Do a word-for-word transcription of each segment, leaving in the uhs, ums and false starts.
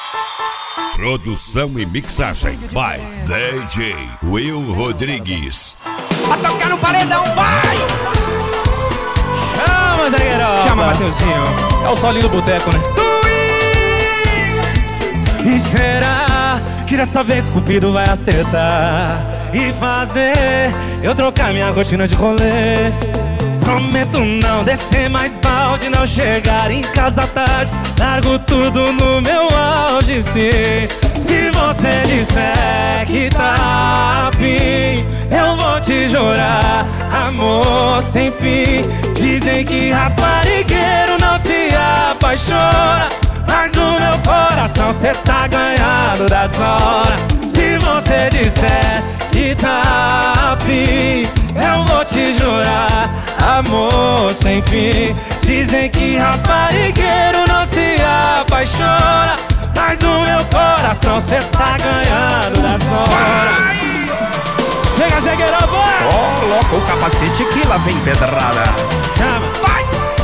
Produção e mixagem by D J Will Rodrigues. A tocar no paredão, vai! Chama, zagueirão! Chama, Mateuzinho. É o solinho do boteco, né? E será que dessa vez Cupido vai acertar e fazer eu trocar minha rotina de rolê? Prometo não descer mais balde, não chegar em casa tarde, largo tudo no meu auge, sim. Se você disser que tá afim, eu vou te jurar, amor sem fim. Dizem que raparigueiro não se apaixona, mas no meu coração cê tá ganhando das horas. Se você disser que tá afim, eu vou te jurar, amor sem fim. Dizem que raparigueiro não se apaixona, mas no meu coração cê tá ganhando das horas. Chega, zagueirão, vai! Coloca o capacete que lá vem pedrada. Chama, vai!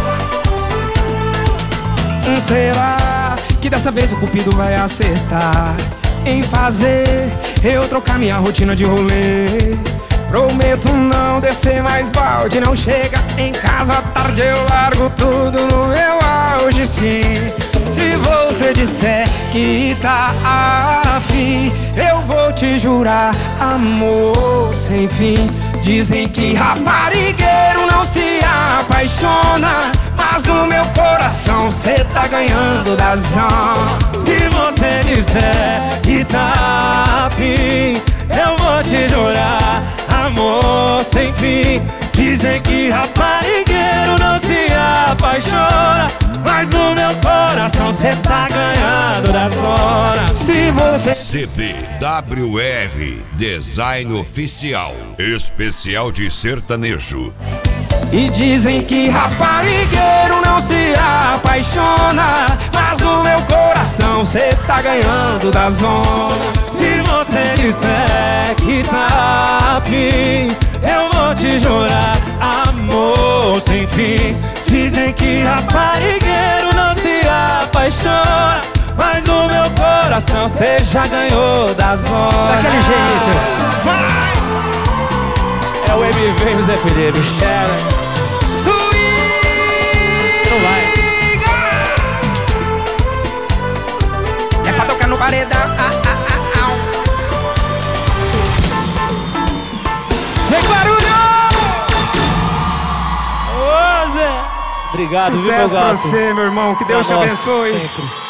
Será que dessa vez o Cupido vai acertar em fazer eu trocar minha rotina de rolê? Prometo não descer mais balde, não chega em casa tarde, eu largo tudo no meu auge, sim. Se você disser que tá afim, eu vou te jurar, amor sem fim. Dizem que raparigueiro não se apaixona, mas no meu coração cê tá ganhando das horas. Se você disser que tá afim, eu vou te jurar, amor sem fim. Dizem que raparigueiro não se apaixona, mas no meu coração cê tá ganhando das horas. Se você... C D W R Design Oficial Especial de Sertanejo. E dizem que raparigueiro não se apaixona, mas no meu coração cê tá ganhando das ondas. Se você disser que tá afim, eu vou te jurar, amor sem fim. Dizem que raparigueiro não se apaixona, mas no meu coração cê já ganhou das ondas. Daquele jeito. Vai! É o M V e o Zé Felipe, Xera. Não vai. É pra tocar no paredão. Ah, ah, ah, ah. Vem, barulho! Ô, Zé. Obrigado, viu, meu Sucesso pra gato? você, meu irmão. Que Deus te Pra nós, abençoe. sempre.